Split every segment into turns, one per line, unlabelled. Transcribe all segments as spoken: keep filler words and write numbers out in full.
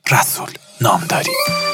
رسول نامداری.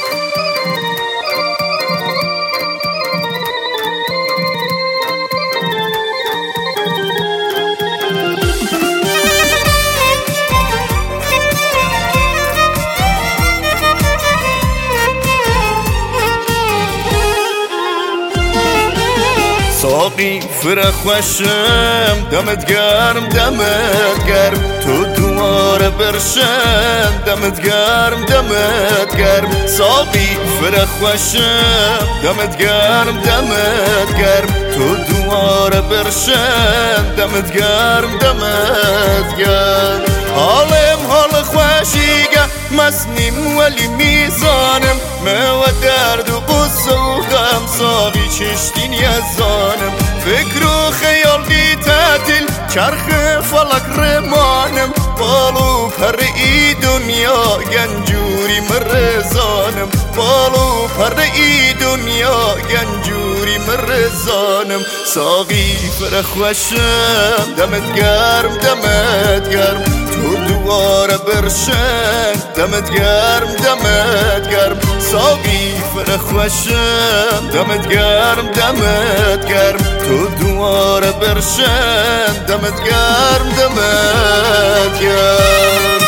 ساقی فرخ خوشم دمت گرم دمت گرم، تو دواره برشم دمت گرم دمت گرم. ساقی فرخ خوشم دمت گرم دمت گرم، تو دواره برشم دمت گرم دمت گرم. حالم حال خوشیگه مسنیم ولی میزانم، ما و درد و قصه و غم ساقی چشتین یزانم. فکر و خیال بی تعطیل چرخ فلک رمانم، بالو پر ای دنیا گنجوری مرزانم، بالو پر ای دنیا گنجوری مرزانم. ساقی فرخ خوشم دمت گرم دمت گرم، تو دواره برشن دمت گرم دمت گرم. ساقی فرخ خوشم دمت گرم دمت گرم، تو دواره برشن دمت گرم دمت گرم.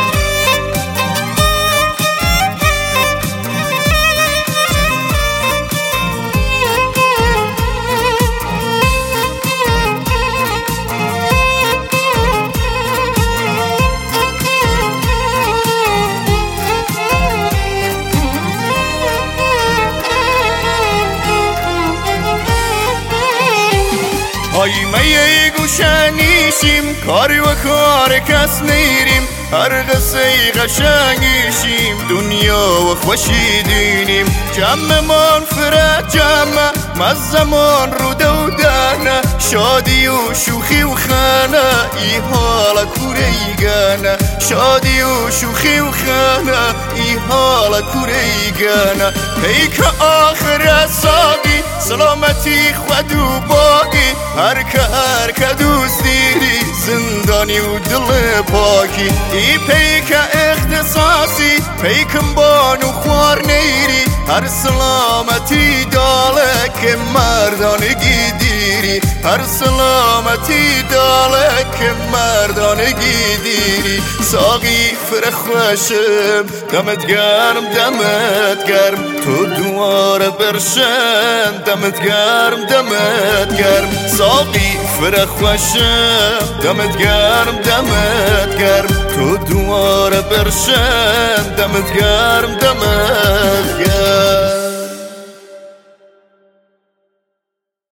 های میه گوشنیشیم کاری و کار کس نیریم، هر قصه قشنگیشیم دنیا و خوشی دینیم. جمعمان فرد جمع مزمان رو دودنه، شادی و شوخی و خانه ای حالا کوره ای گنه، شادی و شوخی و خانه ای حالا کوره ای گنه. پیک آخر ساقی سلامتی خود و باقی، هر که هر که دوست دیری زندانی و دل پاکی. ای پیک اختصاصی پیکم بانو خوار نیری، هر سلامتی داله که مردانگی دیری، هر سلامتی داله که مردانگی دیری. ساقی فرخ خوشم دمت گرم دمت گرم، تو دواره برشن دمت گرم دمت گرم. ساقی فرخ خوشم دمت گرم دمت گرم، تو دواره برشن دمت گرم دمت گرم.